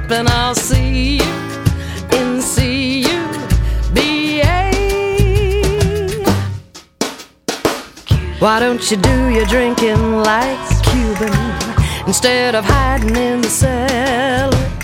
and I'll see you in CUBA. Why don't you do your drinking like Cuban instead of hiding in the cellar?